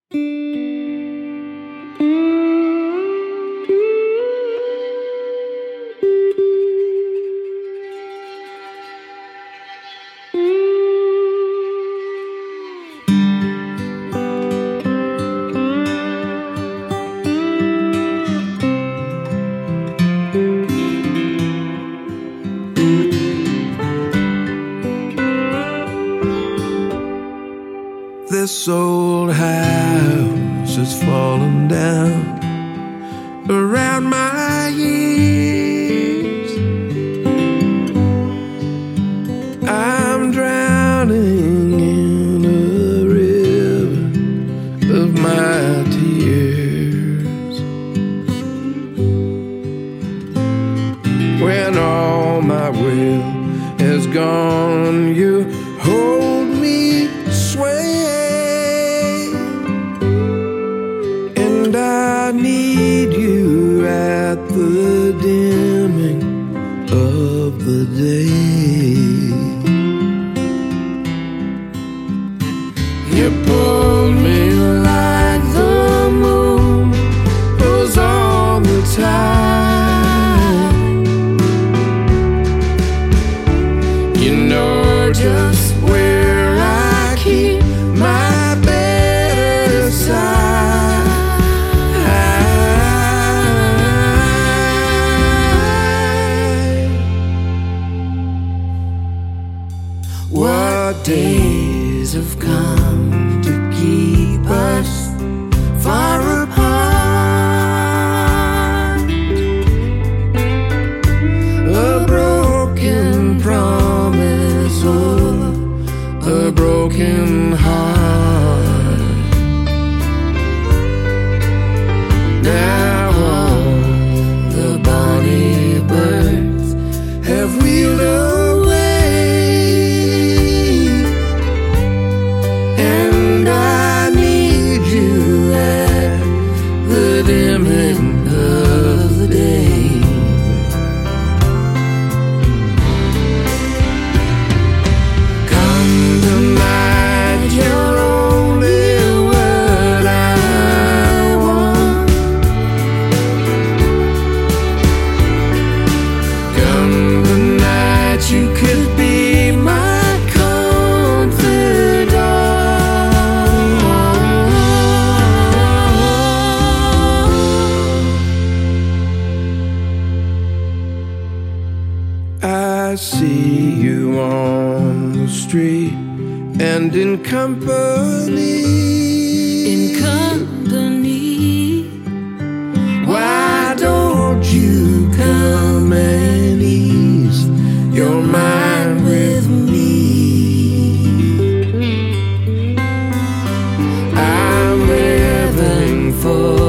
This old house has fallen down around my ears. I'm drowning in a river of my tears. When all my will has gone, you hold me swaying. And I need you at the dimming of the day. You pull me like the moon pulls on the tide. You know just where I keep my better side. What days have come to keep us far apart? A broken promise or a broken heart. Now all the bonny birds have wheeled away, and I need you at the dimming of the day. Come tonight, you're only what I want. Come tonight, you could be my confidant. I see you on the street and in company. Why don't you come and ease your mind with me? I'm living for